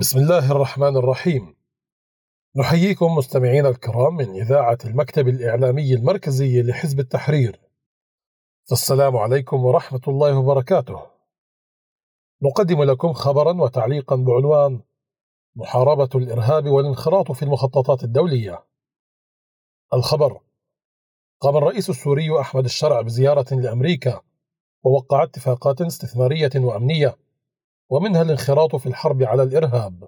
بسم الله الرحمن الرحيم. نحييكم مستمعينا الكرام من إذاعة المكتب الإعلامي المركزي لحزب التحرير. السلام عليكم ورحمة الله وبركاته. نقدم لكم خبرا وتعليقا بعنوان محاربة الإرهاب والانخراط في المخططات الدولية. الخبر: قام الرئيس السوري أحمد الشرع بزيارة لأمريكا ووقع اتفاقات استثمارية وأمنية، ومنها الانخراط في الحرب على الإرهاب.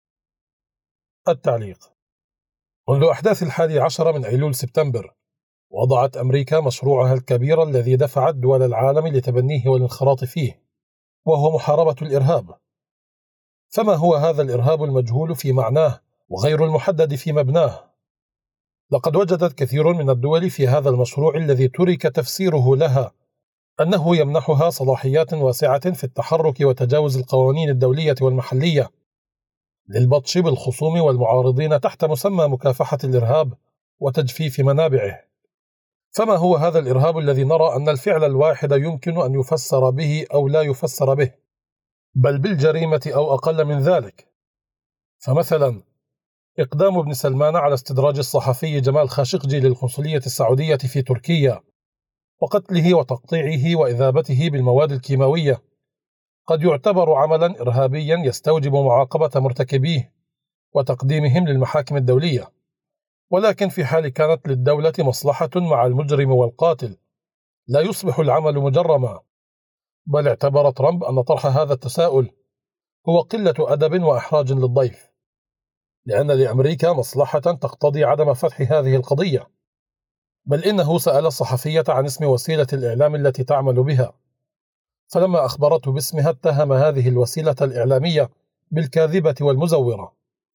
التعليق: منذ أحداث 11 من أيلول سبتمبر، وضعت أمريكا مشروعها الكبير الذي دفعت دول العالم لتبنيه والانخراط فيه، وهو محاربة الإرهاب. فما هو هذا الإرهاب المجهول في معناه وغير المحدد في مبناه؟ لقد وجدت كثير من الدول في هذا المشروع الذي ترك تفسيره لها أنه يمنحها صلاحيات واسعة في التحرك وتجاوز القوانين الدولية والمحلية للبطش بالخصوم والمعارضين تحت مسمى مكافحة الإرهاب وتجفيف منابعه. فما هو هذا الإرهاب الذي نرى أن الفعل الواحد يمكن أن يفسر به أو لا يفسر به، بل بالجريمة أو أقل من ذلك؟ فمثلا إقدام ابن سلمان على استدراج الصحفي جمال خاشقجي للقنصلية السعودية في تركيا وقتله وتقطيعه وإذابته بالمواد الكيماوية قد يعتبر عملا إرهابيا يستوجب معاقبة مرتكبيه وتقديمهم للمحاكم الدولية، ولكن في حال كانت للدولة مصلحة مع المجرم والقاتل لا يصبح العمل مجرما. بل اعتبر ترامب أن طرح هذا التساؤل هو قلة أدب وإحراج للضيف، لأن لأمريكا مصلحة تقتضي عدم فتح هذه القضية. بل إنه سأل الصحفية عن اسم وسيلة الإعلام التي تعمل بها، فلما أخبرته باسمها اتهم هذه الوسيلة الإعلامية بالكاذبة والمزورة.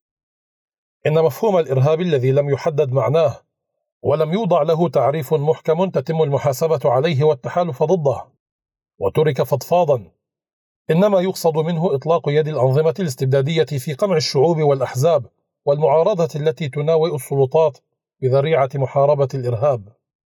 إن مفهوم الإرهاب الذي لم يحدد معناه ولم يوضع له تعريف محكم تتم المحاسبة عليه والتحالف ضده وترك فضفاضا، إنما يقصد منه إطلاق يد الأنظمة الاستبدادية في قمع الشعوب والأحزاب والمعارضة التي تناوئ السلطات بذريعة محاربة الإرهاب.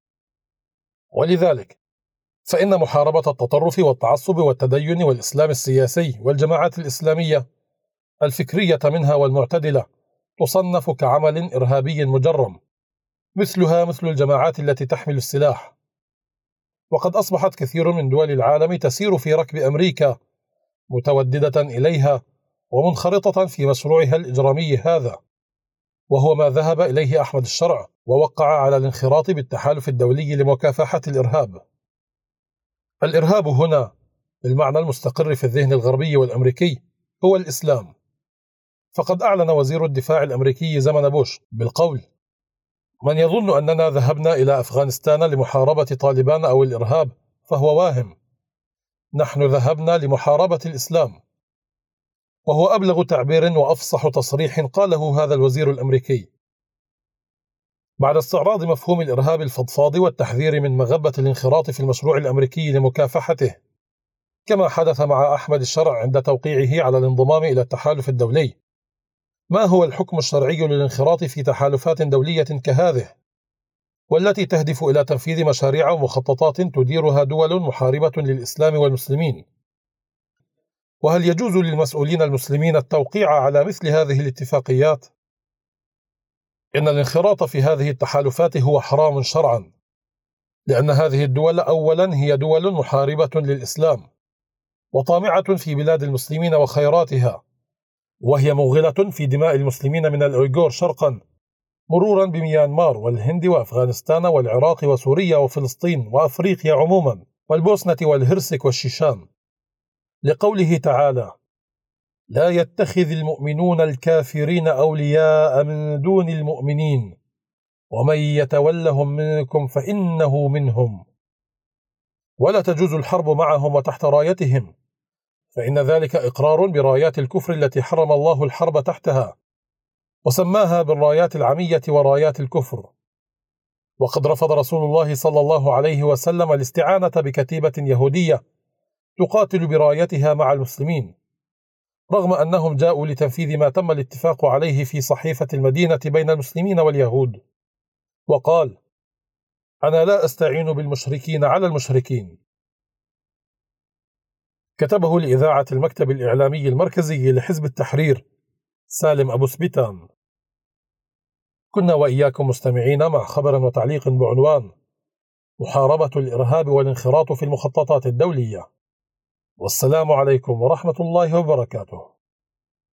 ولذلك فإن محاربة التطرف والتعصب والتدين والإسلام السياسي والجماعات الإسلامية الفكرية منها والمعتدلة تصنف كعمل إرهابي مجرم، مثلها مثل الجماعات التي تحمل السلاح. وقد أصبحت كثير من دول العالم تسير في ركب أمريكا متوددة إليها ومنخرطة في مشروعها الإجرامي هذا، وهو ما ذهب إليه أحمد الشرع ووقع على الانخراط بالتحالف الدولي لمكافحة الإرهاب. الإرهاب هنا بالمعنى المستقر في الذهن الغربي والأمريكي هو الإسلام. فقد أعلن وزير الدفاع الأمريكي زمن بوش بالقول: من يظن أننا ذهبنا إلى أفغانستان لمحاربة طالبان أو الإرهاب فهو واهم، نحن ذهبنا لمحاربة الإسلام. وهو أبلغ تعبير وأفصح تصريح قاله هذا الوزير الأمريكي. بعد استعراض مفهوم الإرهاب الفضفاض والتحذير من مغبة الانخراط في المشروع الأمريكي لمكافحته، كما حدث مع أحمد الشرع عند توقيعه على الانضمام إلى التحالف الدولي، ما هو الحكم الشرعي للانخراط في تحالفات دولية كهذه، والتي تهدف إلى تنفيذ مشاريع ومخططات تديرها دول محاربة للإسلام والمسلمين؟ وهل يجوز للمسؤولين المسلمين التوقيع على مثل هذه الاتفاقيات؟ إن الانخراط في هذه التحالفات هو حرام شرعا، لأن هذه الدول أولا هي دول محاربة للإسلام وطامعة في بلاد المسلمين وخيراتها، وهي موغلة في دماء المسلمين من الأويغور شرقا مرورا بميانمار والهند وأفغانستان والعراق وسوريا وفلسطين وأفريقيا عموما والبوسنة والهرسك والشيشان، لقوله تعالى: لا يتخذ المؤمنون الكافرين أولياء من دون المؤمنين ومن يتولهم منكم فإنه منهم، ولا تجوز الحرب معهم وتحت رايتهم، فإن ذلك إقرار برايات الكفر التي حرم الله الحرب تحتها وسماها بالرايات العمية ورايات الكفر. وقد رفض رسول الله صلى الله عليه وسلم الاستعانة بكتيبة يهودية تقاتل برايتها مع المسلمين، رغم أنهم جاءوا لتنفيذ ما تم الاتفاق عليه في صحيفة المدينة بين المسلمين واليهود، وقال: أنا لا أستعين بالمشركين على المشركين. كتبه لإذاعة المكتب الإعلامي المركزي لحزب التحرير سالم أبو سبيتان. كنا وإياكم مستمعين مع خبر وتعليق بعنوان: محاربة الإرهاب والانخراط في المخططات الدولية. والسلام عليكم ورحمة الله وبركاته.